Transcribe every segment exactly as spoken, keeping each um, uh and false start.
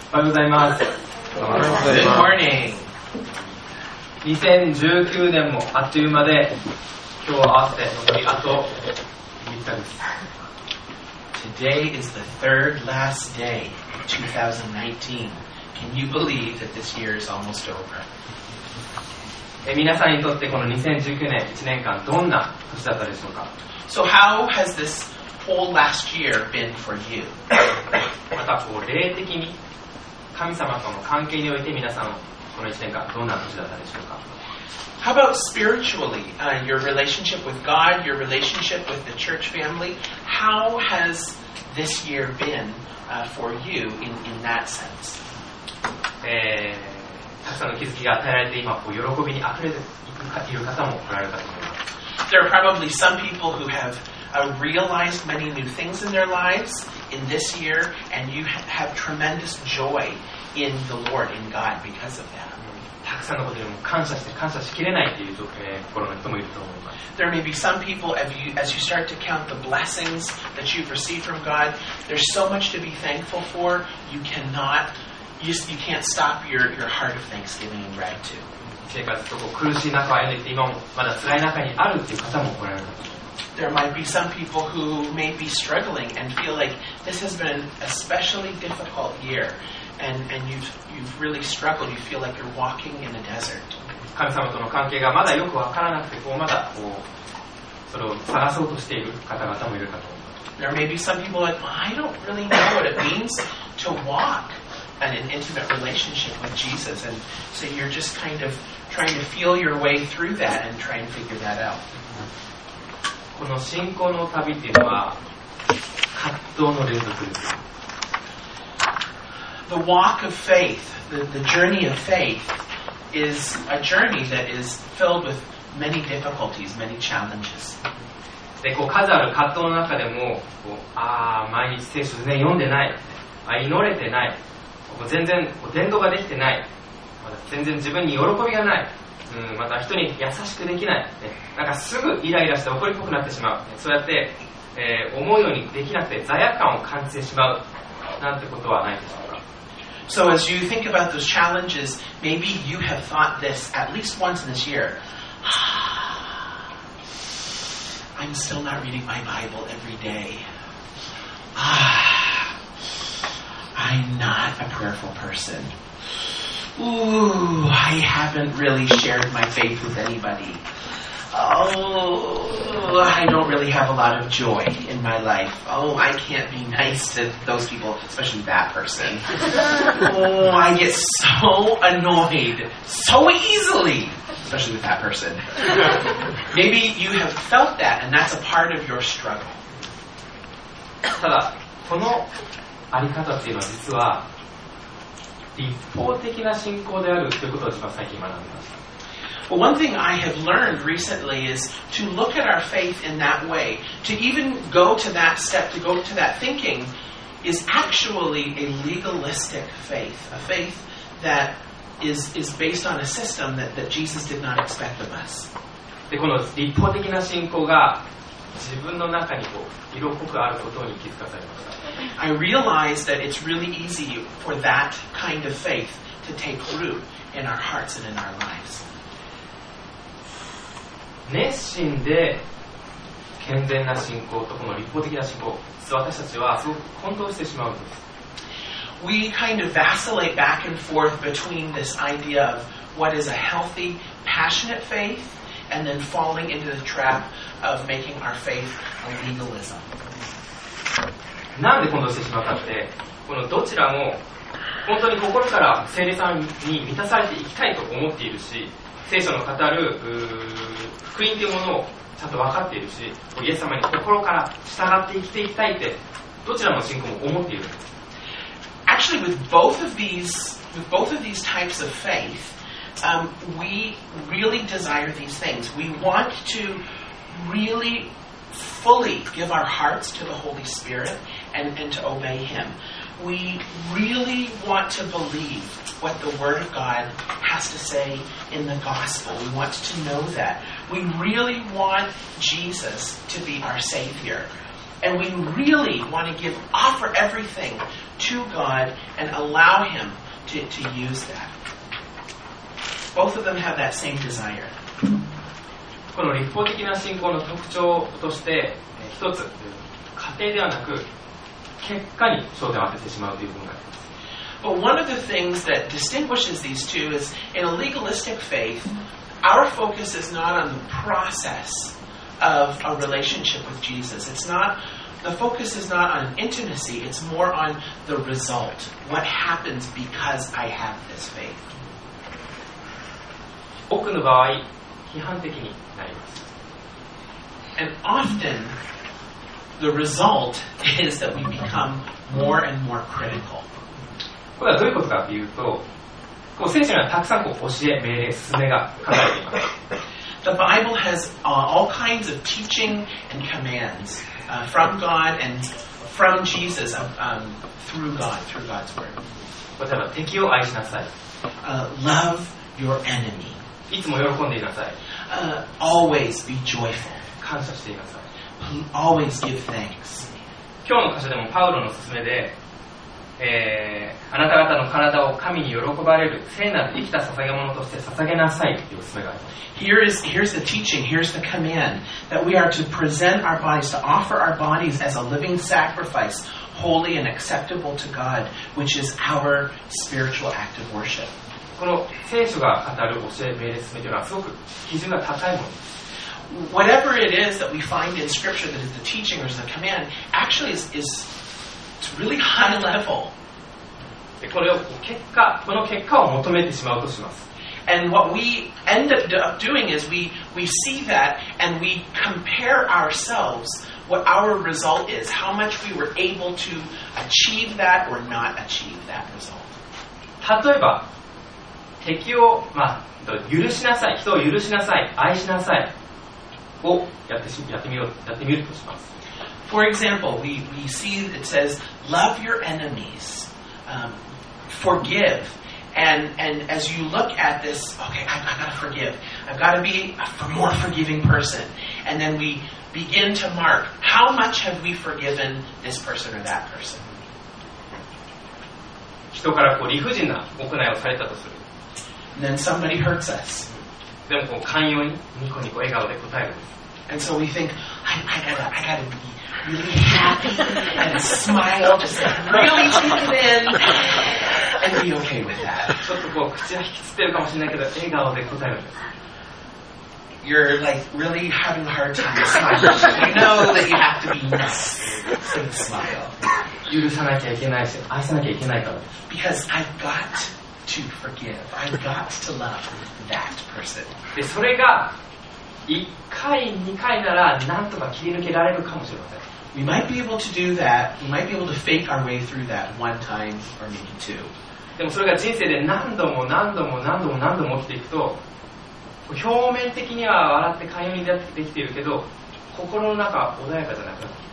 おはようございます。 Good morning. にせんじゅうきゅうねんもあっという間で、今日は合わせて残りあとみっかです。 Today is the third last day of twenty nineteen. Can you believe that this year is almost over? え皆さんにとってこのにせんじゅうきゅうねんいちねんかんどんな年だったでしょうか。 So how has this whole last year been for you? またこう霊的に神様との関係において皆さんこのいちねんかんどんな年だったでしょうか。 How about spiritually? Uh, your relationship with God, your relationship with the church family? How has this year been uh, for you in, in that sense? えー、たくさんの気づきが与えられて今こう喜びにあふれている方もおられるかと思います。 There are probably some people who have uh, realized many new things in their lives in this year, and you ha- have tremendous joy in the Lord, in God, because of that. たくさんのことにも感謝して感謝しきれないという、えー、心の人もいると思います。 There may be some people, as you, as you start to count the blessings that you've received from God, there's so much to be thankful for, you cannot, you, you can't stop your, your heart of thanksgiving and gratitude. 生活とこう苦しい中を歩んできて今もまだ辛い中にあるという方もおられるかと思います。 There might be some people who may be struggling and feel like this has been an especially difficult year, and, and you've, you've really struggled. You feel like you're walking in a desert. 神様との関係がまだよくわからなくてこうまだこうそれを探そうとしている方々もいるかと思います。 There may be some people like, well, I don't really know what it means to walk in an intimate relationship with Jesus, and so you're just kind of trying to feel your way through that and try and figure that out. この信仰の旅っていうのは葛藤の連続です。 The walk of faith, the, the journey of faith, is a journey that is filled with many difficulties, many challenges. でこう数ある葛藤の中でもこうああ毎日聖書全然読んでないあ祈れてないこう全然こう伝道ができてないまだ全然自分に喜びがない、うん、また人に優しくできない、ね、なんかすぐイライラして怒りっぽくなってしまうそうやって、えー、思うようにできなくて罪悪感を感じてしまうなんてことはないでしょうか。 So as you think about those challenges, maybe you have thought this at least once in this year. I'm still not reading my Bible every day. Ah, I'm not a prayerful person. Ooh, I haven't really shared my faith with anybody. Oh, I don't really have a lot of joy in my life. Oh, I can't be nice to those people, especially that person. Oh, I get so annoyed so easily, especially with that person. Maybe you have felt that, and that's a part of your struggle. ただこのあり方っていうのは実は立法的な信仰であるということを自分は最近学んでました。 Well, one thing I have learned recently is to look at our faith in that way. To even go to that step, to go to that thinking, is actually a legalistic faith. A faith that is, is based on a system that, that Jesus did not expect of us. でこの立法的な信仰が自分の中にこう色濃くあることに気づかされました。 I realized that it's really easy for that kind of faith to take root in our hearts and in our lives. 熱心で健全な信仰とこの立法的な信仰実は私たちはすごく混同してしまうんです。 We kind of vacillate back and forth between this idea of what is a healthy, passionate faith and then falling into the trap of making our faith a legalism. なんで混同してしまうかってこのどちらも本当に心から聖霊さんに満たされていきたいと思っているし聖書の語る福音というものをちゃんと分かっているしイエス様に心から従って生きていきたいってどちらの信仰も思っているんです。 Actually, with both of these, with both of these types of faith, um, we really desire these things. We want to really fully give our hearts to the Holy Spirit and, and to obey Him. We really want to believe what the Word of God has to say in the gospel. We want to know that. We really want Jesus to be our Savior. And we really want to give, offer everything to God and allow Him to, to use that. Both of them have that same desire. この立法的な信仰の特徴として一つ、過程ではなく結果に焦点を当ててしまうという部分があります。 But one of the things that distinguishes these two is in a legalistic faith, our focus is not on the process of a relationship with Jesus. It's not, the focus is not on intimacy, it's more on the result. What happens because I have this faith? 多くの場合、批判的になります。 And often, the result is that we become more and more critical. これはどういうことかというと、こう聖書にはたくさんこう教え、命令、勧めが書かれています。 The Bible has uh, all kinds of teaching and commands uh, from God and from Jesus um, through God, through God's Word. 例えば敵を愛しなさい。 Uh, love your enemy. いつも喜んでいなさい。 Uh, always be joyful. 感謝していなさい。 Always give thanks. 今日の箇所でもパウロの勧めで、えー、あなた方の体を神に喜ばれる聖なる生きた捧げ物として捧げなさいという勧めがあります。 Here is, here's the teaching, here's the command, that we are to present our bodies, to offer our bodies as a living sacrifice, holy and acceptable to God, which is our spiritual act of worship. この聖書が語る教え、命令、勧めというのはすごく基準が高いものです。 Whatever it is that we find in Scripture that is the teaching or is the command, actually is, is it's really high level. これを結果、この結果を求めてしまうとします。 And what we end up doing is we, we see that and we compare ourselves, what our result is, how much we were able to achieve that or not achieve that result. 例えば、敵を、まあ、許しなさい、人を許しなさい、愛しなさいをやってし、やってみよう、やってみるとします。 For example, we, we see it says, love your enemies, um, forgive. And, and as you look at this, okay, I, I got to forgive. I've got to be a more forgiving person. And then we begin to mark, how much have we forgiven this person or that person? 人からこう理不尽な行いをされたとする。 And then somebody hurts us. でもこう寛容にニコニコ笑顔で答えるんです。 And so we think, I, I gotta, I gotta be really happy and smile, just really take it in and be okay with that. ちょっとこう口は引きつってるかもしれないけど笑顔で答えるんです。 You're like really having a hard time smiling. You know that you have to be nice and smile. 許さなきゃいけないし、愛さなきゃいけないからです。 Because I've got to forgive. I've got to love that person. で、それがいっかい、にかいならなんとか切り抜けられるかもしれません。 We might be able to do that. We might be able to fake our way through that one time or maybe two. でもそれが人生で何度も何度も何度も何度も起きていくと、表面的には笑って寛容にできているけど、心の中は穏やかじゃなくなっています。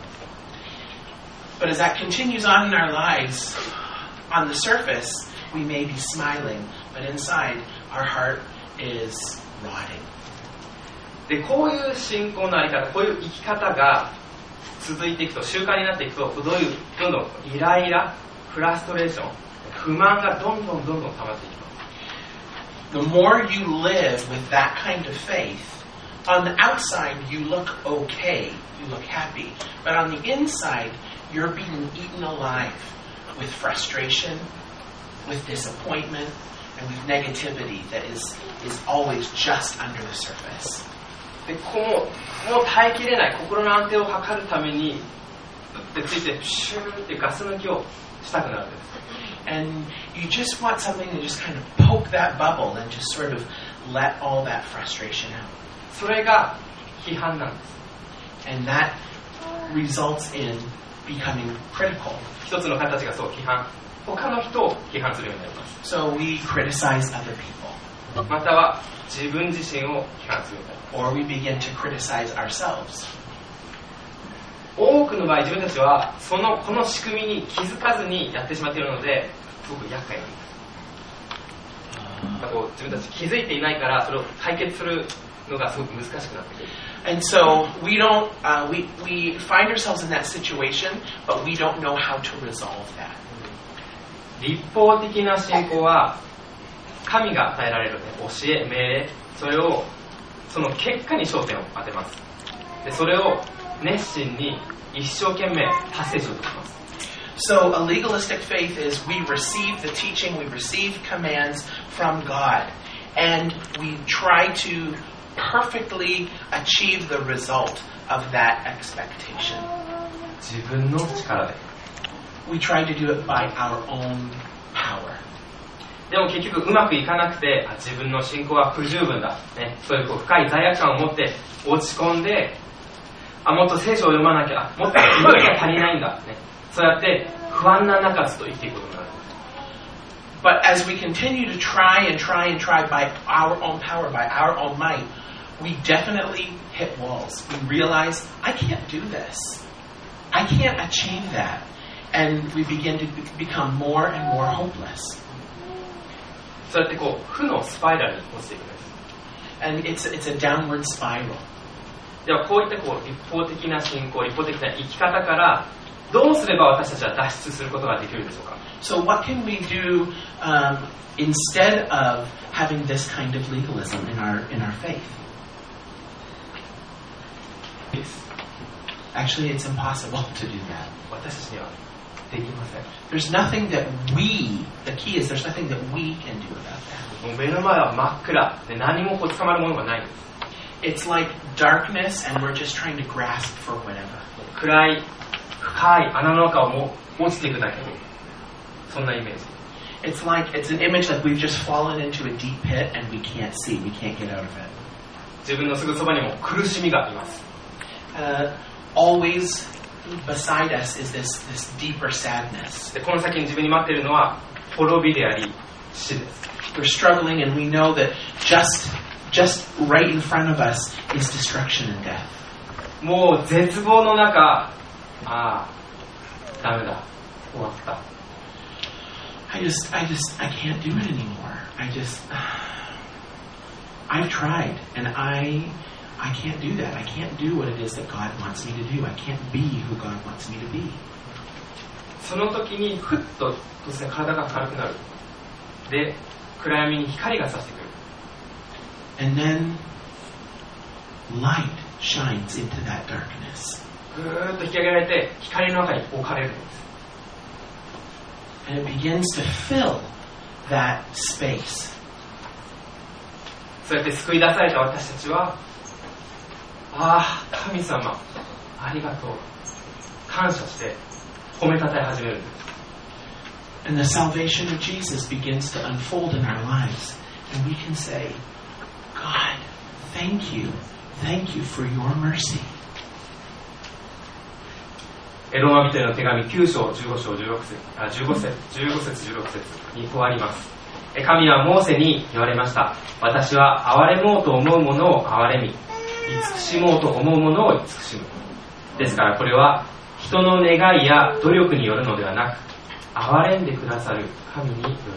But as that continues on in our lives, on the surface, we may be smiling, but inside, our heart is rotting. で、こういう信仰のあり方、こういう生き方が続いていくと、習慣になっていくと、どういうどんどんイライラ、フラストレーション、不満がどんどんどんどん溜まっていきます。 The more you live with that kind of faith, on the outside you look okay, you look happy, but on the inside you're being eaten alive with frustration, with disappointment, and with negativity that is, is always just under the surface. で、こう、もう耐えきれない心の安定を図るために、でついてシューってガス抜きをしたくなるんです。 And you just want something to just kind of poke that bubble and just sort of let all that frustration out. それが批判なんです。 And that results in becoming critical. 一つの形がそう批判。他の人を批判するようになります。 So we criticize other people. または自分自身を批判するようになります。 Or we begin to criticize ourselves. 多くの場合自分たちはそのこの仕組みに気づかずにやってしまっているのですごく厄介なんです。こう自分たち気づいていないからそれを解決するのがすごく難しくなってくる。 And so we don't, uh, we, we find ourselves in that situation, but we don't know how to resolve that. 立法的な信仰は神が与えられる、ね、教え、命令、それをその結果に焦点を当てます。でそれを熱心に一生懸命達成しようとします。 So a legalistic faith is we receive the teaching, we receive commands from God, and we try to perfectly achieve the result of that expectation. 自分の力で。 We try to do it by our own power. でも結局うまくいかなくて、あ自分の信仰は不十分だ、ね、そういうこう深い罪悪感を持って落ち込んで、あもっと聖書を読まなきゃ、もっと祈りが足りないんだ、ね、そうやって不安な中ずっと生きていくことになる。 But as we continue to try and try and try by our own power, by our own might, we definitely hit walls. We realize, I can't do this. I can't achieve that. And we begin to become more and more hopeless. そうやってこう負のスパイラルに落ちていくんです。 And it's, it's a downward spiral. ではこういったこう立法的な信仰、立法的な生き方からどうすれば私たちは脱出することができるでしょうか。 So what can we do um, instead of having this kind of legalism in our in our faith? Actually, it's impossible to do that. 私たちにはできません。 There's nothing that we, the key is there's nothing that we can do about that. もう目の前は真っ暗で何もこう捕まるものがないんです。 It's like darkness and we're just trying to grasp for whatever. 暗い深い穴の中をもう落ちていくだけ。そんなイメージ。 It's like it's an image like we've just fallen into a deep pit and we can't see, we can't get out of it. 自分のすぐそばにも苦しみがいます。 Uh, always beside us is this this deeper sadness. でこの先に自分に待っているのは滅びであり死です。 We're struggling and we know that just just right in front of us is destruction and death. もう絶望の中、ああ、ダメだ、終わった。 I just, I just, I can't do it anymore. I just, I've tried, and I, I can't do that. I can't do what it is that God wants me to do. I can't be who God wants me to be. その時にふっと突然体が軽くなる。で、暗闇に光が差してくる。 And then light shines into that darkness. ぐーっと引き上げられて光の中に置かれるんです。 And it begins to fill that space. そうやって救い出された私たちは、ああ、神様、ありがとう。感謝して褒めたたえ始めるんです。 And the salvation of Jesus begins to unfold in our lives. And we can say, God, thank you. Thank you for your mercy. ローマ人への手紙きゅう章じゅうご章じゅうろく節あじゅうご節じゅうご節じゅうろく節にこうあります。神はモーセに言われました。私は憐れもうと思うものを憐れみ、慈しもうと思うものを慈しむ。ですからこれは人の願いや努力によるのではなく、憐れんでくださる神によるのです。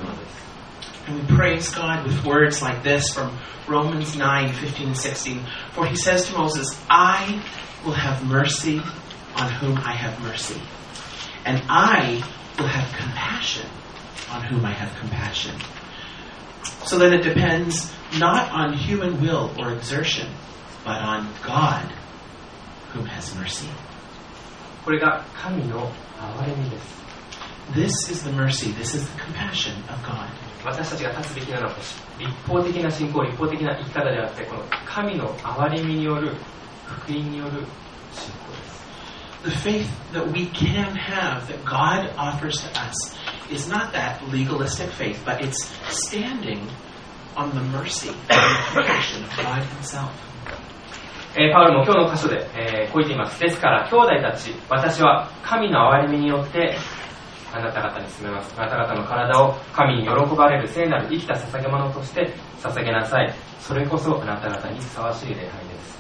And we praise God with words like this from Romans nine, fifteen and sixteen. For he says to Moses, I will have mercy on whom I have mercy, and I will have compassion on whom I have compassion. So then it depends not on human will or exertion, but on God who has mercy. これが神の憐れみです。 This is the mercy, this is the compassion of God. 私たちが立つべきなのは立法的な信仰、立法的な生き方であって、この神の憐れみによる福音による信仰です。 The faith that we can have, that God offers to us, is not that legalistic faith, but it's standing on the mercy and the compassion of God Himself. えー、パウロも今日の箇所で、えー、こう言っています。ですから兄弟たち、私は神の憐れみによってあなた方に進めます。あなた方の体を神に喜ばれる聖なる生きた捧げ物として捧げなさい。それこそあなた方にふさわしい礼拝です。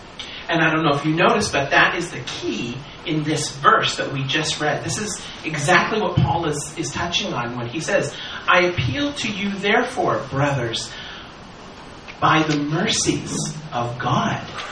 And I don't know if you noticed, but that is the key in this verse that we just read. This is exactly what Paul is, is touching on when he says, I appeal to you therefore, brothers, by the mercies of God,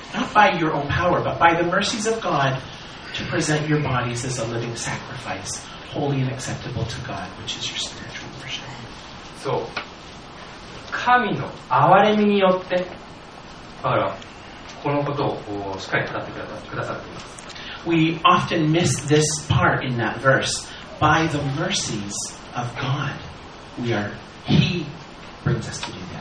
not by your own power, but by the mercies of God, to present your bodies as a living sacrifice, holy and acceptable to God, which is your spiritual worship. そう。神の憐れみによって、パウロはこのことをしっかり語ってくださくださっています。 We often miss this part in that verse. By the mercies of God, we are, He brings us to do that.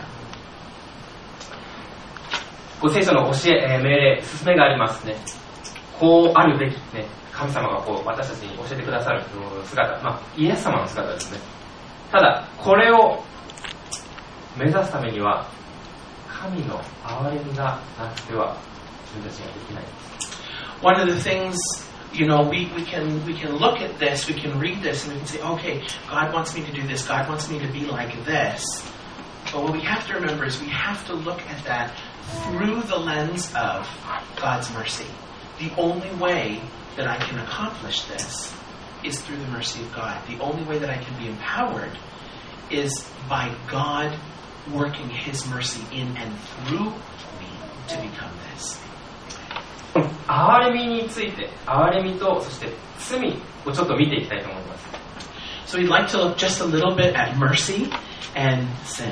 ご聖書の教え、えー、命令、勧めがありますね。こうあるべき、ね、神様がこう私たちに教えてくださる姿、まあ、イエス様の姿ですね。ただ、これを目指すためには、神の憐れみがなくては自分たちができないです。 One of the things, you know, we, we can we can look at this, we can read this, and we can say, okay, God wants me to do this, God wants me to be like this. But what we have to remember is we have to look at that through the lens of God's mercy. The only way that I can accomplish this is through the mercy of God. The only way that I can be empowered is by God working His mercy in and through me to become this. 憐れみについて、憐れみとそして罪をちょっと見ていきたいと思います。 So we'd like to look just a little bit at mercy and sin.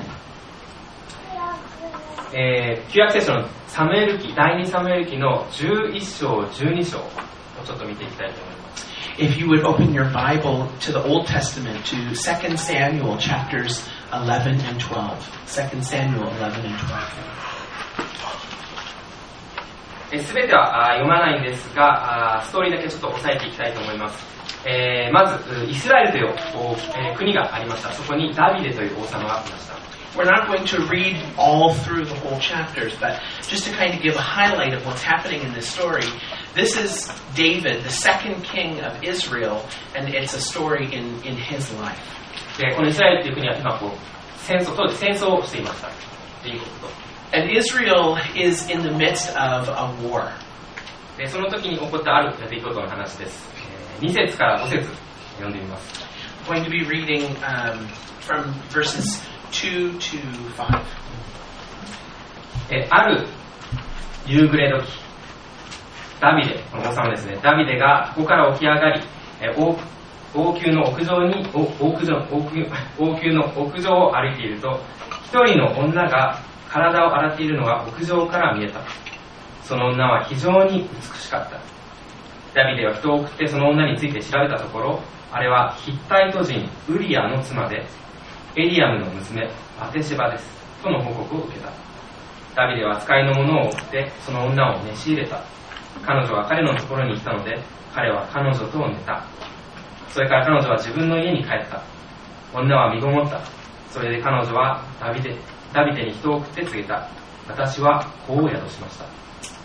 えー、旧約聖書のサムエル記、第二サムエル記のじゅういっ章、じゅうに章をちょっと見ていきたいと思います。 If you would open your Bible to the Old Testament, to Second Samuel chapters eleven and twelve. Second Samuel eleven and twelve. すべてはあ読まないんですが、あストーリーだけちょっと押さえていきたいと思います。えー、まず、イスラエルという、えー、国がありました。そこにダビデという王様がいました。 We're not going to read all through the whole chapters, but just to kind of give a highlight of what's happening in this story, this is David, the second king of Israel, and it's a story in, in his life. で、このイスラエルという国は今こう戦争、当時戦争をしていましたということと。 And Israel is in the midst of a war. で、その時に起こったある出来事の話です。に節からご節読んでみます。 I'm going to be reading um, from verses two to five. え、ある夕暮れ時、ダビデ、この王様ですね、ダビデがここから起き上がり、え王王宮の屋上に王王宮の王宮王宮の屋上を歩いていると、一人の女が体を洗っているのが屋上から見えた。その女は非常に美しかった。ダビデは人を送ってその女について調べたところ、あれはヒッタイト人ウリアの妻で、エリアムの娘バテシバですとの報告を受けた。ダビデは使いの者を送ってその女を召し入れた。彼女は彼のところに来たので、彼は彼女と寝た。それから彼女は自分の家に帰った。女は身ごもった。それで彼女はダビデダビデに人を送って告げた。私は子を宿しました。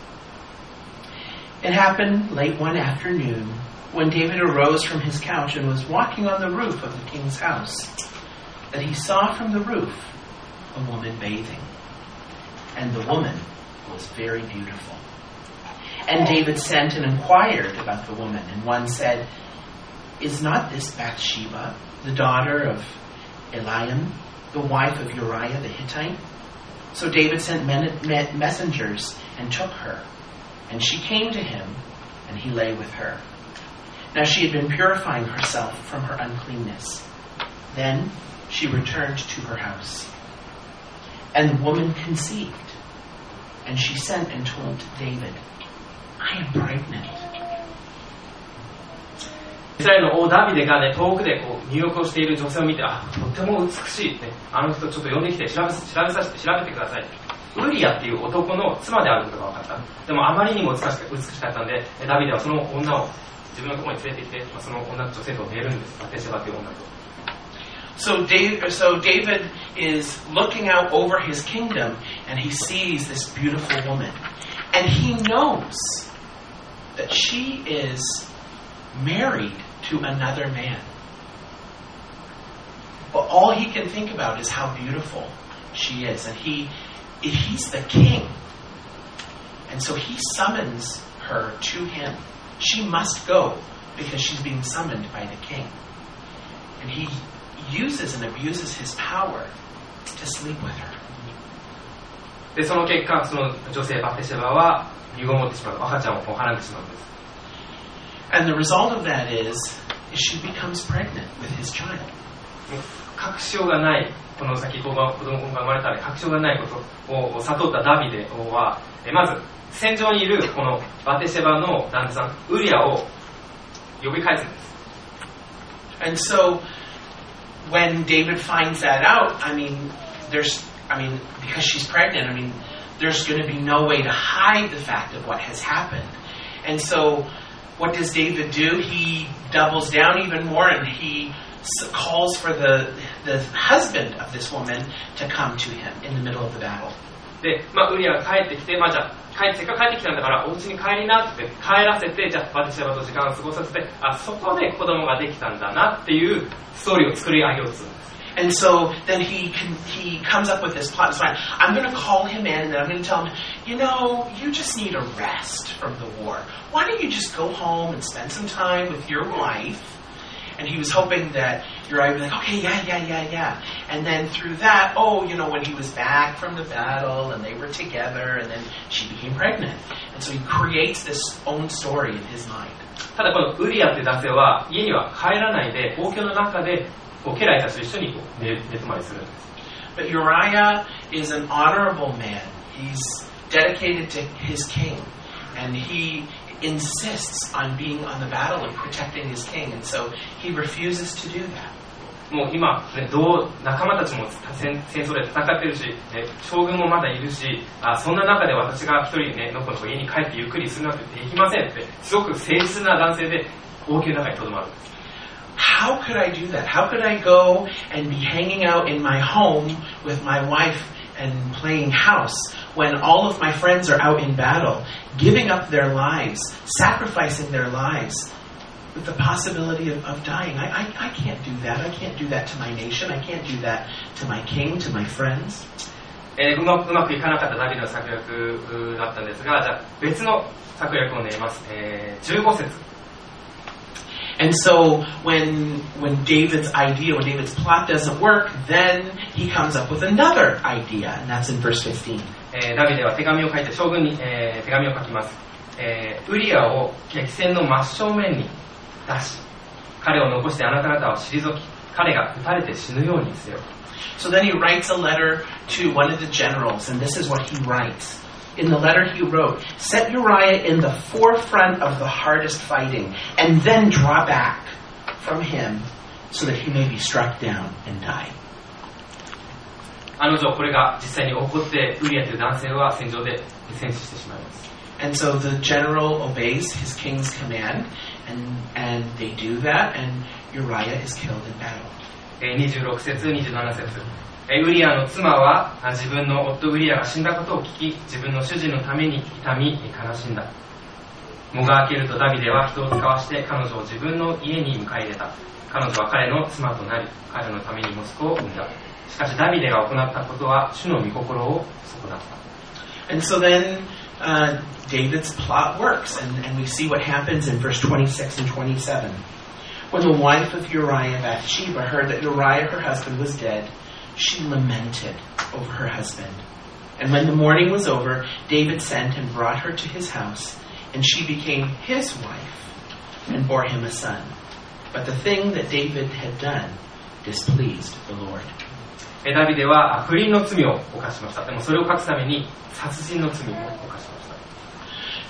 It happened late one afternoon when David arose from his couch and was walking on the roof of the king's house, that he saw from the roof a woman bathing, and the woman was very beautiful. And David sent and inquired about the woman, and one said, Is not this Bathsheba, the daughter of Eliam, the wife of Uriah the Hittite? So David sent men, men, messengers and took her, and she came to him, and he lay with her. Now she had been purifying herself from her uncleanness. Then she returned to her house. And the woman conceived, and she sent and told David, I am pregnant. イスラエルの王ダビデがね、遠くでこう入浴をしている女性を見て、あ、とても美しい、ね、あの人ちょっと呼んできて調べ、調べさせて調べてください。ウリアっていう男の妻であることが分かった。でもあまりにも美しかったんで、ダビデはその女を自分のところに連れてきて、まあ、その女女性と寝るんです。バテシバという女と。 So David, so David is looking out over his kingdom, and he sees this beautiful woman, and he knows that she is married to another man. But all he can think about is how beautiful she is, and he he's the king, and so he summons her to him. She must go because she's being summoned by the king, and he uses and abuses his power to sleep with her. でその結果、その女性バテシバは身ごもってしまう、赤ちゃんをこうはらんでしまうんです。 And the result of that is, is she becomes pregnant with his child. 確証がないこの先子供が生まれたら確証がないことを悟ったダビデは、まず戦場にいるこのバテシェバの旦那さんウリアを呼び返すんです。 And so when David finds that out, I mean, there's, I mean, because she's pregnant, I mean, there's going to be no way to hide the fact of what has happened. And so what does David do? He doubles down even more and he calls for the, the husband of this woman to come to him in the middle of the battle. で、まあ、ウリアが帰ってきて、まあ、じゃあ帰ってせっかく帰ってきたんだからお家に帰りなって帰らせて、じゃあバテシェバと時間を過ごさせて、あそこで子供ができたんだなっていうストーリーを作り上げようとするんです。 And so then he can, he comes up with this plot. It's fine. I'm going to call him in and then I'm going to tell him, you know, you just need a rest from the war. Why don't you just go home and spend some time with your wife? And he was hoping that Uriah would be like, okay, yeah, yeah, yeah, yeah. And then through that, oh, you know, when he was back from the battle and they were together and then she became pregnant. And so he creates this own story in his mind. ただこのウリアって男性は家には帰らないで王宮の中でこう家来たちと一緒にこう寝寝泊まりするんです。 But Uriah is an honorable man. He's dedicated to his king. And he insists on being on the battle and protecting his king. And so he refuses to do that. もう今、ね、どう仲間たちも戦戦争で戦ってるし、ね、将軍もまだいるし、あそんな中で私が一人ね、のこのこ家に帰ってゆっくりするなんてできませんって、すごく誠実な男性で王宮の中にとどまるんです。 How could I do that? How could I go and be hanging out in my home with my wife and playing house when all of my friends are out in battle, giving up their lives, sacrificing their lives with the possibility of, of dying? I, I, I can't do that. I can't do that to my nation. I can't do that to my king, to my friends. えー、うまくうまくいかなかったダビデの策略だったんですが、じゃあ別の策略を練ります。えー、じゅうご節。 And so when when David's idea, when David's plot doesn't work, then he comes up with another idea, and that's in verse fifteen. えー、ダビデは手紙を書いて将軍に、えー、手紙を書きます。えー、ウリアを激戦の真正面に出し、彼を残してあなた方は退き、彼が撃たれて死ぬようにせよ。 So then he writes a letter to one of the generals, and this is what he writes. In the letter he wrote, set Uriah in the forefront of the hardest fighting, and then draw back from him so that he may be struck down and die. あの女、これが実際に起こって、ウリアという男性は戦場で戦死してしまいます。 And so the general obeys his king's command, and, and they do that, and Uriah is killed in battle. にじゅうろく節、にじゅうなな節。ウリアの妻は自分の夫ウリアが死んだことを聞き、自分の主人のために痛み悲しんだ。喪が明けるとダビデは人を使わして彼女を自分の家に迎え入れた。彼女は彼の妻となり、彼のために息子を産んだ。しかしダビデが行ったことは主の御心を損なった。 And so then uh, David's plot works, and, and we see what happens in verse twenty-six and twenty-seven. When the wife of Uriah, Bathsheba, heard that Uriah, her husband, was dead, she lamented over her husband. And when the mourning was over, David sent and brought her to his house, and she became his wife and bore him a son. But the thing that David had done displeased the Lord. ダビデは不倫の罪を犯しました。でもそれを隠すために殺人の罪も犯しました。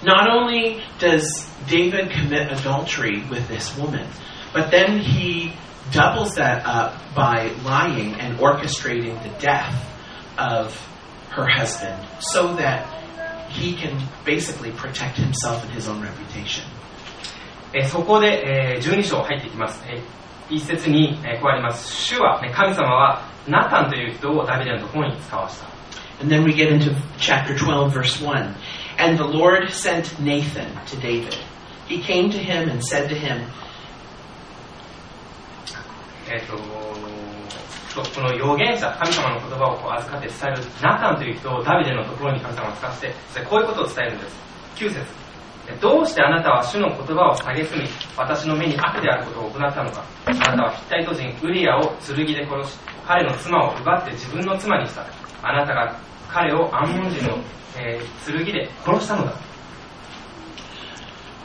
Not only does David commit adultery with this woman, but then he doubles that up by lying and orchestrating the death of her husband so that he can basically protect himself and his own reputation. えそこで、えー、じゅうに章入っていきます。えー、一節に、えー、こうあります。主は、ね、神様はナタンという人をダビデのところに使わした。 And then we get into chapter twelve, verse one. And the Lord sent Nathan to David. He came to him and said to him, えっと、この預言者、神様の言葉をこう預かって伝えるナタンという人をダビデのところに神様が使わせて、こういうことを伝えるんです。きゅう節。どうしてあなたは主の言葉を蔑み、私の目に悪であることを行ったのか。あなたはヒッタイト人ウリアを剣で殺し、彼の妻を奪って自分の妻にした。あなたが彼をアンモン人の、えー、剣で殺したのだ。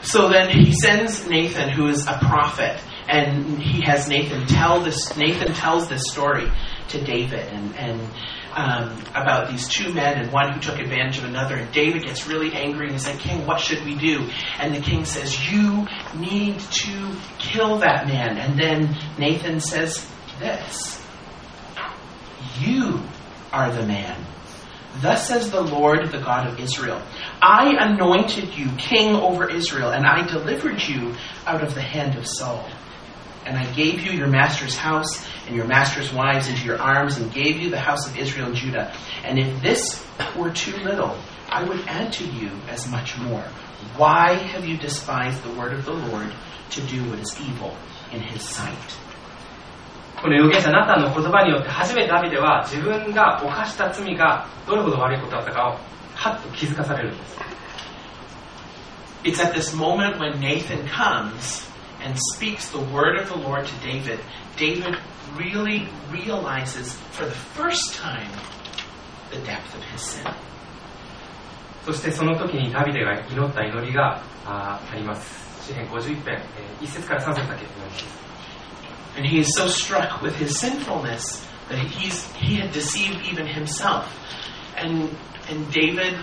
So then he sends Nathan, who is a prophet, and he has Nathan tell this. Nathan tells this story to David, and and um, about these two men and one who took advantage of another. And David gets really angry and he's like, "King, what should we do?" And the king says, "You need to kill that man." And then Nathan says this: "You are the man. Thus says the Lord, the God of Israel, I anointed you king over Israel, and I delivered you out of the hand of Saul. And I gave you your master's house and your master's wives into your arms, and gave you the house of Israel and Judah. And if this were too little, I would add to you as much more. Why have you despised the word of the Lord to do what is evil in his sight?" この預言者ナタンの言葉によって初めてダビデは自分が犯した罪がどれほど悪いことだったかをはっと気づかされるんです。 It's at this moment when Nathan comes and speaks the word of the Lord to David, David really realizes for the first time the depth of his sin. そしてその時にダビデが祈った祈りが あ, あります。詩編ごじゅういち編、えー、いち節からさん節だけ読みます。 And he is so struck with his sinfulness that he's he had deceived even himself. And and David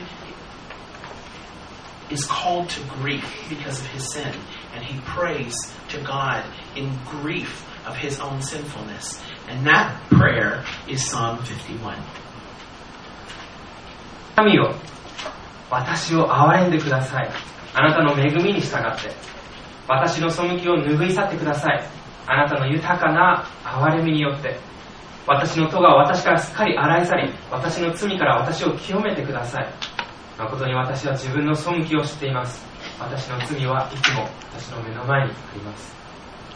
is called to grief because of his sin. And he prays to God in grief of his own sinfulness. And that prayer is Psalm fifty-one. 神よ、私を憐れんでください。あなたの恵みに従って、私の背きを拭い去ってください。あなたの豊かな憐れみによって、私の咎は私からすっかり洗い去り、私の罪から私を清めてください。誠に私は自分の背きを知っています。私の罪はいつも私の目の前にあります。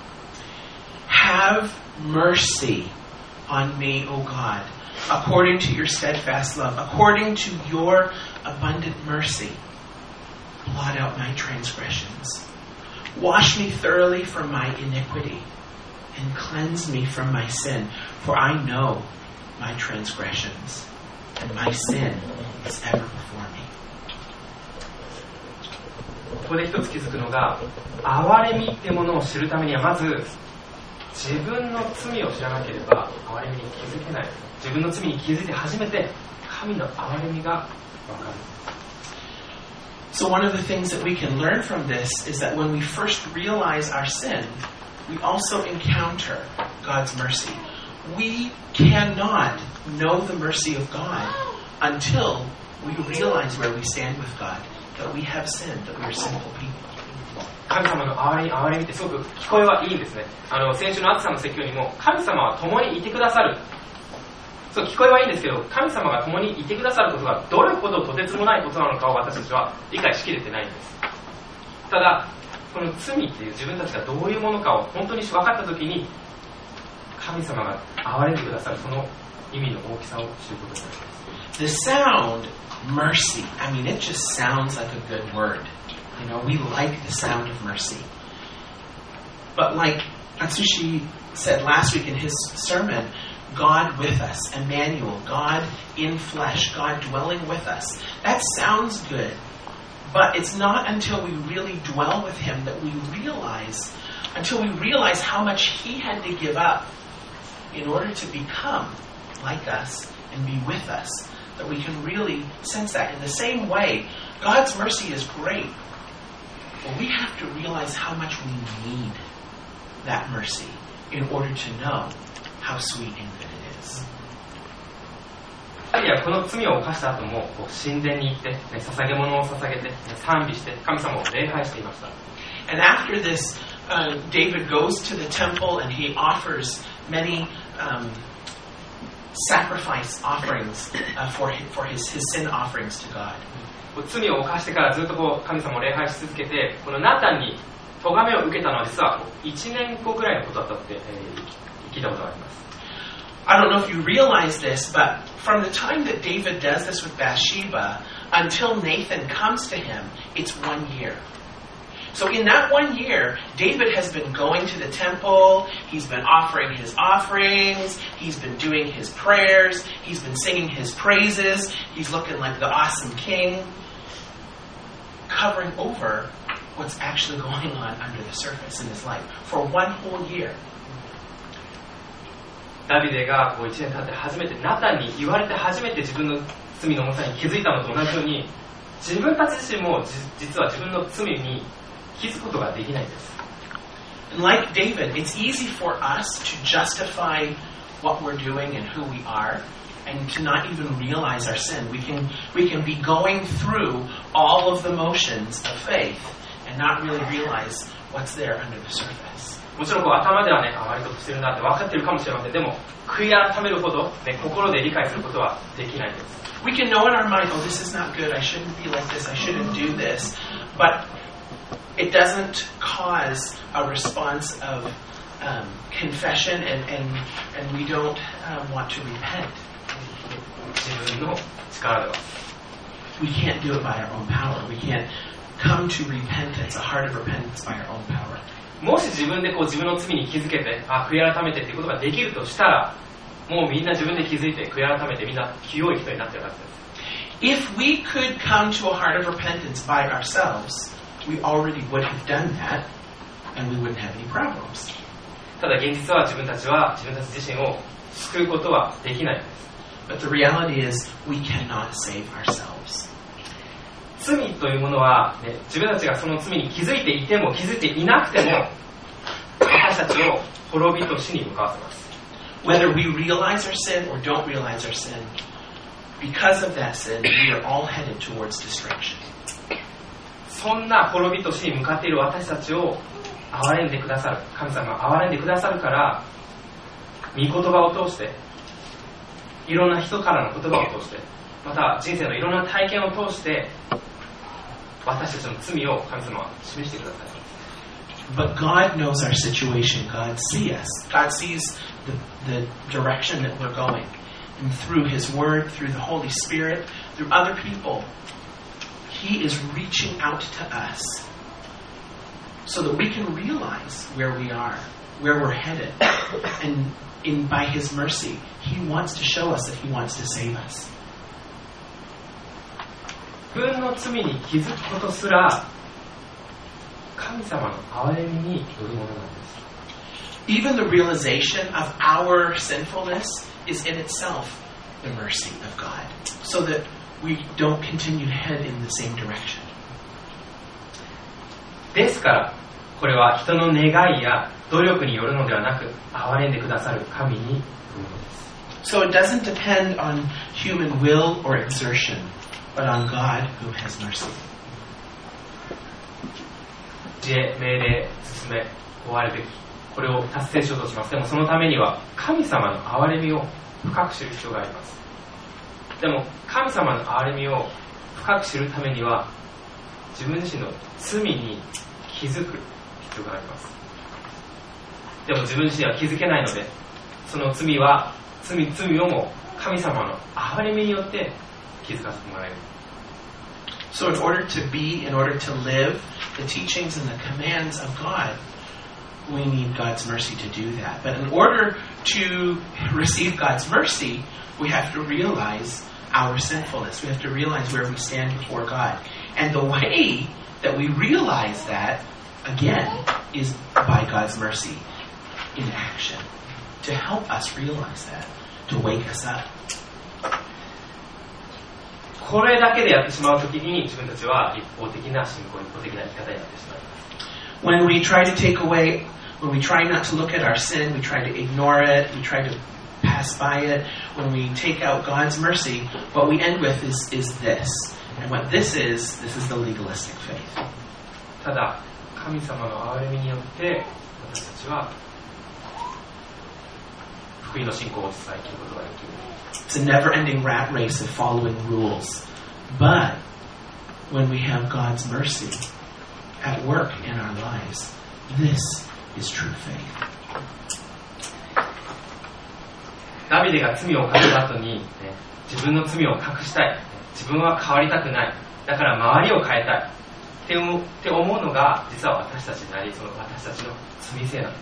Have mercy on me, O God, according to your steadfast love, according to your abundant mercy. Blot out my transgressions. Wash me thoroughly from my iniquity, and cleanse me from my sin, for I know my transgressions, and my sin is ever before me. ここで一つ気づくのが、憐れみってものを知るためにはまず自分の罪を知らなければ憐れみに気づけない。自分の罪に気づいて初めて神の憐れみがわかる。 So one of the things that we can learn from this is that when we first realize our sin, we also encounter God's mercy. We cannot know the mercy of God until we realize where we stand with God, that we have sinned, that we are sinful people. 神様の憐れみ、憐れみってすごく聞こえはいいんですね。あの先週の暑さの説教にも、神様は共にいてくださる。そう聞こえはいいんですけど、神様が共にいてくださることがどれほどとてつもないことなのかを私たちは理解しきれてないんです。ただ、この罪っていう自分たちがどういうものかを本当に分かったときに、神様が憐れんでくださるその意味の大きさを知ることになります。 The sound mercy, I mean, it just sounds like a good word. You know, we like the sound of mercy. But like Atsushi said last week in his sermon, God with us, Emmanuel, God in flesh, God dwelling with us. That sounds good, but it's not until we really dwell with him that we realize, until we realize how much he had to give up in order to become like us and be with us, that we can really sense that. In the same way, God's mercy is great, but we have to realize how much we need that mercy in order to know how sweet and good it is. ダビデはこの罪を犯した後もこう神殿に行って、ね、捧げ物を捧げて、ね、賛美して神様を礼拝していました。 And after this, uh, David goes to the temple and he offers many um, sacrifice offerings uh, for his, for his, his sin offerings to God. 罪を犯してからずっとこう神様を礼拝し続けて、このナタンに咎めを受けたのは実はいちねんごぐらいのことだったって、えー、聞いたことがあります。 I don't know if you realize this, but from the time that David does this with Bathsheba until Nathan comes to him, it's one year. So in that one year, David has been going to the temple, he's been offering his offerings, he's been doing his prayers, he's been singing his praises, he's looking like the awesome king, covering over what's actually going on under the surface in his life for one whole year. ダビデがこういちねん経って初めてナタンに言われて初めて自分の罪の重さに気づいたのと同じように、自分たち自身も実は自分の罪に気づくことができないんです。 And like David, it's easy for us to justify what we're doing and who we are, and to not even realize our sin. We can we can be going through all of the motions of faith and not really realize what's there under the surface. もちろんこう頭ではね、あ、割としてるなって分かってるかもしれません。でも悔い改めるほど、ね、心で理解することはできないです。 We can know in our mind, oh, this is not good. I shouldn't be like this. I shouldn't do this. But it doesn't cause a response of um, confession, and, and, and we don't um, want to repent. 自分の力では。 We can't do it by our own power. We can't come to repentance, a heart of repentance by our own power. もし自分でこう自分の罪に気づけて、あ、悔い改めてっていうことができるとしたら、もうみんな自分で気づいて悔い改めてみんな清い人になってるはずです。 If we could come to a heart of repentance by ourselves, we already would have done that, and we wouldn't have any problems. ただ現実は自分たちは自分たち自身を救うことはできないんです。 But the reality is, we cannot save ourselves. 罪というものは、ね、自分たちがその罪に気づいていても気づいていなくても私たちを滅びと死に向かわせます。 Whether we realize our sin or don't realize our sin, because of that sin, we are all headed towards destruction. そんな滅びと死に向かっている私たちを憐れんでくださる神様が憐れんでくださるから、御言葉を通していろんな人からの言葉を通して、また人生のいろんな体験を通して私たちの罪を神様は示してください。 But God knows our situation. God sees us. God sees the, the direction that we're going. And through His Word, through the Holy Spirit, through other people, He is reaching out to us so that we can realize where we are, where we're headed. And in, by His mercy, He wants to show us that He wants to save us. 自分の罪に気づくことすら神様の憐れみによるものなんです。 Even the realization of our sinfulness is in itself the mercy of God, so that we don't continue to head in the same direction. ですからこれは人の願いや努力によるのではなく、憐れんでくださる神によるものです。 So it doesn't depend on human will or exertion, but on God who has mercy. 知恵、命令、進め、追われべき、これを達成しようとします。でもそのためには神様の憐れみを深く知る必要があります。でも神様の憐れみを深く知るためには自分自身の罪に気づく必要があります。でも自分自身は気づけないので、その罪は罪罪をも神様の憐れみによって気づかせてもらえる。 So in order to be, in order to live the teachings and the commands of God, we need God's mercy to do that. But in order to receive God's mercy, we have to realize our sinfulness. We have to realize where we stand before God. And the way that we realize that, again, is by God's mercy in action, to help us realize that, to wake us up. これだけでやってしまうときに自分たちは一方的な信仰、一方的な生き方になってしまいます。 When we try to take away, when we try not to look at our sin, we try to ignore it, we try to pass by it, when we take out God's mercy, what we end with is, is this. And what this is, this is the legalistic faith. ただ、神様の憐れみによって私たちは福音の信仰を伝えきることができる。 It's a never-ending rat race of following rules. But when we have God's mercy at work in our lives, this is true faith. ダビデが罪を犯した後に、ね、自分の罪を隠したい、自分は変わりたくない、だから周りを変えたいって思う、って思うのが実は私たちなり、その私たちの罪性なんです。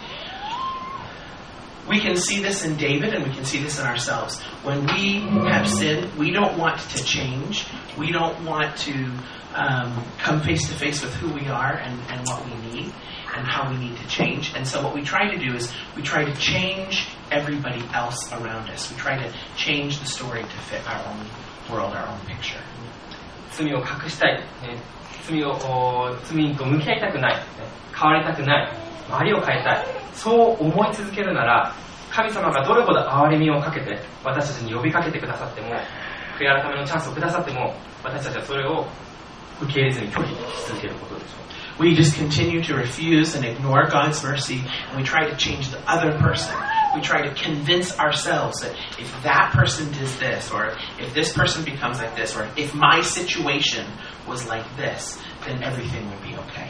We can see this in David, and we can see this in ourselves. When we have sinned, we don't want to change. We don't want to um, come face to face with who we are and, and what we need and how we need to change. And so what we try to do is we try to change everybody else around us. We try to change the story to fit our own world, our own picture. 罪を隠したい、ね、罪を罪と向き合いたくない、ね、変わりたくない、周りを変えたい、そう思い続けるなら、神様がどれほど憐れみをかけて私たちに呼びかけてくださっても、悔い改めのチャンスをくださっても、私たちはそれを受け入れずに拒否し続けることでしょう。 We just continue to refuse and ignore God's mercy, and we try to change the other person. We try to convince ourselves that if that person does this, or if this person becomes like this, or if my situation was like this, then everything would be okay.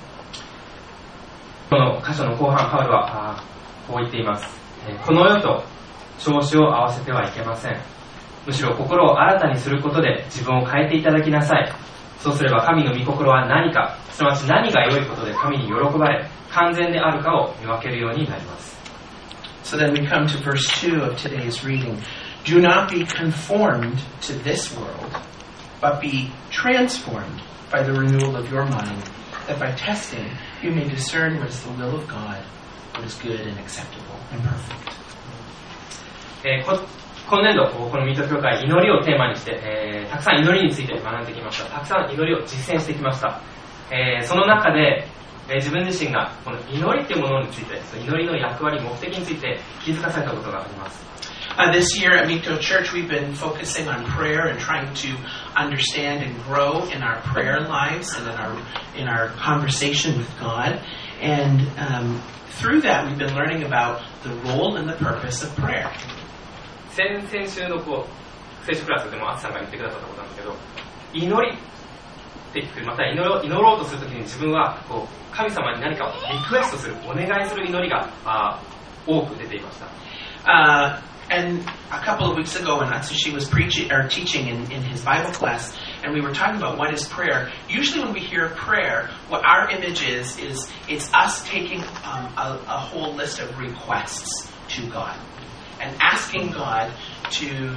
この箇所の後半、パウルはこう言っています。この世と調子を合わせてはいけません。むしろ心を新たにすることで自分を変えていただきなさい。そうすれば神の御心は何か、すなわち何が良いことで神に喜ばれ、完全であるかを見分けるようになります。 So then we come to verse two of today's reading. Do not be conformed to this world, but be transformed by the renewal of your mind, that by testing you may discern what is the will of God, what is good and acceptable and perfect. えー、こ今年度、このミート教会、祈りをテーマにして、えー、たくさん祈りについて学んできました。たくさん祈りを実践してきました。えー、その中で、えー、自分自身がこの祈りというものについて、その祈りの役割、目的について気づかされたことがあります。 Uh, this year at Mito Church, we've been focusing on prayer and trying to understand and grow in our prayer lives and in our in our conversation with God. And um, through that, we've been learning about the role and the purpose of prayer. 先々週のこう聖書クラスでもアツさんが言ってくださったことなんですけど、祈りって聞く、また祈ろう、祈ろうとするときに自分はこう神様に何かをリクエストする、お願いする祈りがあ多く出ていました。 Uh, And a couple of weeks ago when Atsushi was preaching or teaching in, in his Bible class, and we were talking about what is prayer, usually when we hear prayer, what our image is, is it's us taking um, a, a whole list of requests to God and asking God to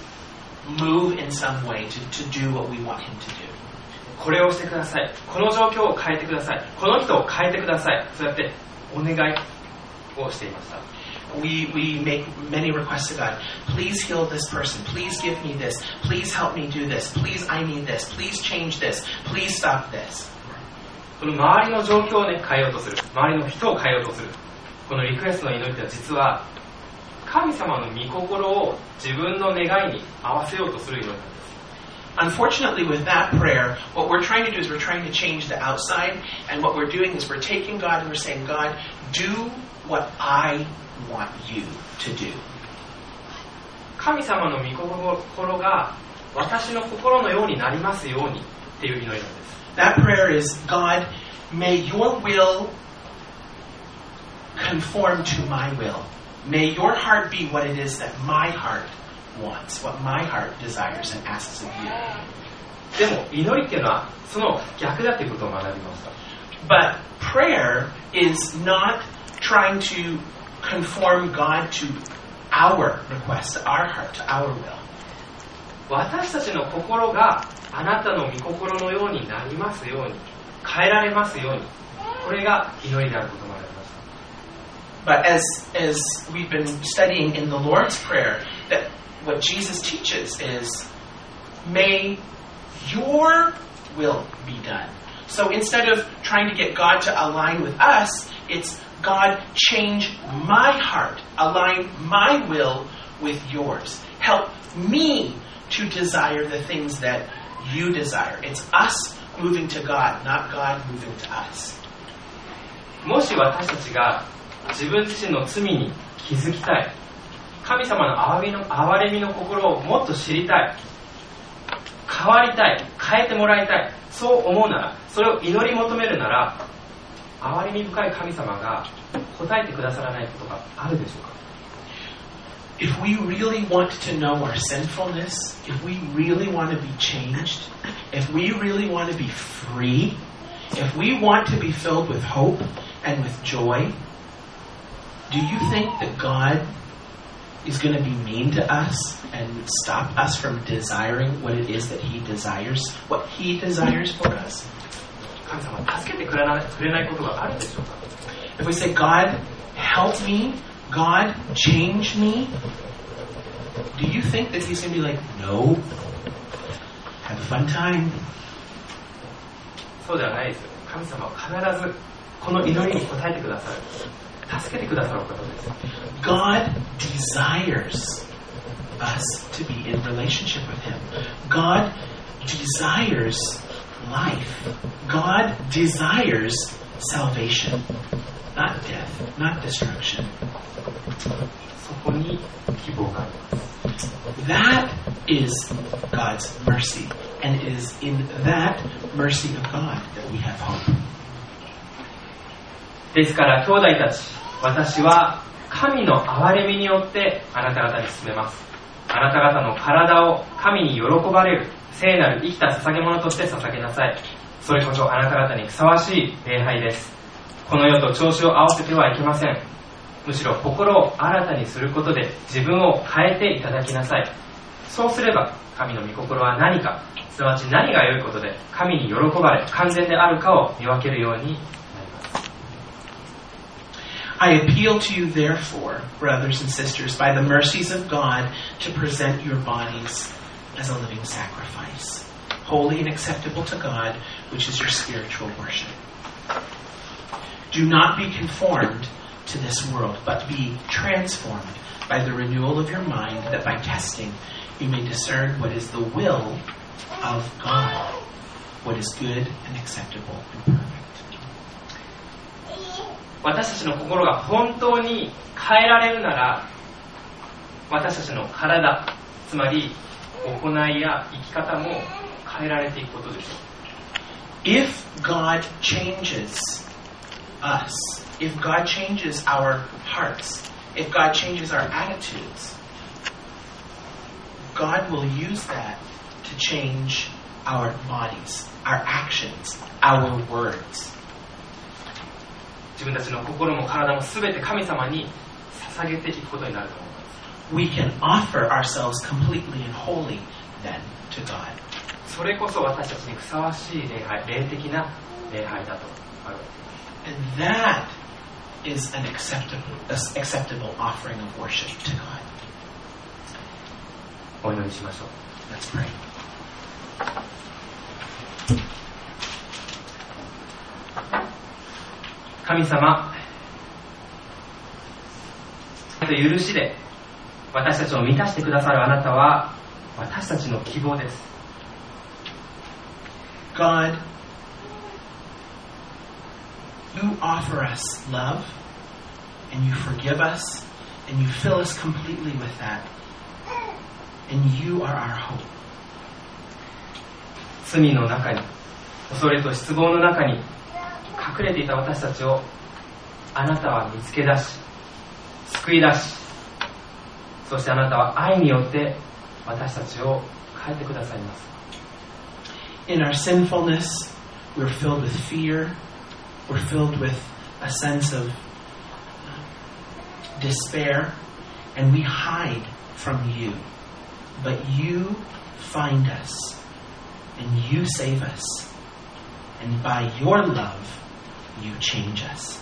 move in some way, to, to do what we want Him to do. これをしてください。この状況を変えてください。この人を変えてください。そうやってお願いをしていました。 We, we make many requests to God. Please heal this person. Please give me this. Please help me do this. Please, I need this. Please change this. Please stop this. この周りの状況を、ね、変えようとする。周りの人を変えようとする。このリクエストの祈りというのは実は神様の御心を自分の願いに合わせようとする祈りなんです。 Unfortunately, with that prayer, what we're trying to do is we're trying to change the outside, and what we're doing is we're taking God and we're saying, God, do what I want you to do. 神様の御心が私の心のようになりますようにっていう祈りなんです。 That prayer is, God, may your will conform to my will. May your heart be what it is that my heart wants, what my heart desires and asks of you. でも祈りっていうのはその逆だということを学びました。 But prayer is not trying to conform God to our requests, to our heart, to our will. 私たちの心があなたの御心のようになりますように、変えられますように、これが祈りであることがありました。 But as as we've been studying in the Lord's Prayer, that what Jesus teaches is, may your will be done. So instead of trying to get God to align with us, it's God, change my heart, align my will with yours. Help me to desire the things that you desire. It's us moving to God, not God moving to us. もし私たちが自分自身の罪に気づきたい、神様の憐れみの、憐れみの心をもっと知りたい、変わりたい、変えてもらいたい、そう思うなら、それを祈り求めるなら、憐れみ深い神様が答えてくださらないことがあるでしょうか。 If we really want to know our sinfulness, if we really want to be changed, if we really want to be free, if we want to be filled with hope and with joy, do you think that God is going to be mean to us and stop us from desiring what it is that He desires, what He desires for us? 神様は助けてくれない、くれないことがあるでしょうか。 If we say, God, help me, God, change me, do you think that He's going to be like, no, have a fun time? そうではないですよ。神様は必ずこの祈りに応えてくださる。助けてくださるお方です。 God desires us to be in relationship with Him. God desires life. God desires salvation, not death, not destruction. そこに希望があります。 That is God's mercy, and it is in that mercy of God that we have hope. ですから兄弟たち、私は神の憐れみによってあなた方に進めます。あなた方の体を神に喜ばれる聖なる生きた捧げ物として捧げなさい。それこそあなた方にふさわしい礼拝です。この世と調子を合わせてはいけません。むしろ心を新たにすることで自分を変えていただきなさい。そうすれば神の御心は何か、すなわち何が良いことで神に喜ばれ完全であるかを見分けるようになります。 I appeal to you, therefore, brothers and sisters, by the mercies of God, to present your bodies as a living sacrifice, holy and acceptable to God, which is your spiritual worship. Do not be conformed to this world, but be transformed by the renewal of your mind, that by testing you may discern what is the will of God, what is good and acceptable and perfect. 私たちの心が本当に変えられるなら、私たちの体、つまり行いや生き方も変えられていくことでしょう。 If God changes us, if God changes our hearts, if God changes our attitudes, God will use that to change our bodies, our actions, our words. 自分たちの心も体も全て神様に捧げていくことになると思います。 We can offer ourselves completely and wholly then to God. それこそ私たちにふさわしい礼拝、霊的な礼拝だとあるわけです。 And that is an acceptable, acceptable offering of worship to God. お祈りしましょう。 Let's pray. 神様、許しで私たちを満たしてくださるあなたは私たちの希望です。 God, you offer us love, and you forgive us, and you fill us completely with that, and you are our hope. 罪の中に、恐れと失望の中に隠れていた私たちをあなたは見つけ出し、救い出し、そしてあなたは愛によって私たちを変えてくださいます。 In our sinfulness, we're filled with fear, we're filled with a sense of despair, and we hide from you. But you find us, and you save us, and by your love, you change us.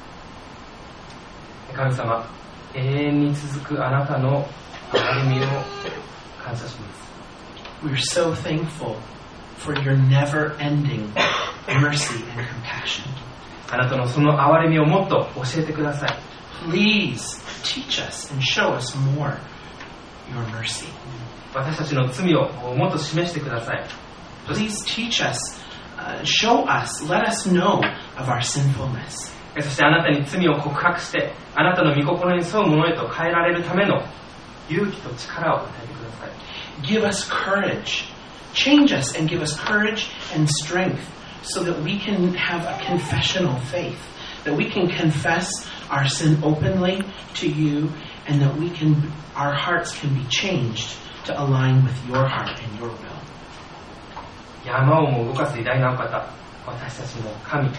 神様、永遠に続くあなたの憐れみを感謝します。 We're so thankful for your never-ending mercy and compassion. あなたのその憐れみをもっと教えてください。 Please teach us and show us more your mercy. 私たちの罪をもっと示してください。 Please teach us, uh, show us, let us know of our sinfulness. そしてあなたに罪を告白して、あなたの御心に沿うものへと変えられるための勇気と力を与えてください。 Give us courage. Change us and give us courage and strength so that we can have a confessional faith, that we can confess our sin openly to you, and that we can, our hearts can be changed to align with your heart and your will. 山をも動かす偉大なお方、私たちの神、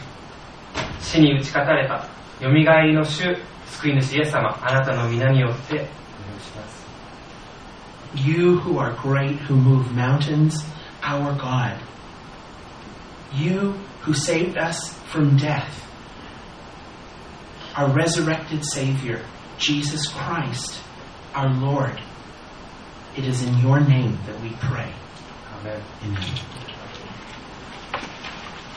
死に打ち勝たれたよみがえりの主、救い主イエス様、あなたの皆によってお願いにします。 You who are great, who move mountains, our God. You who saved us from death, our resurrected Savior, Jesus Christ, our Lord. It is in your name that we pray. Amen. Amen.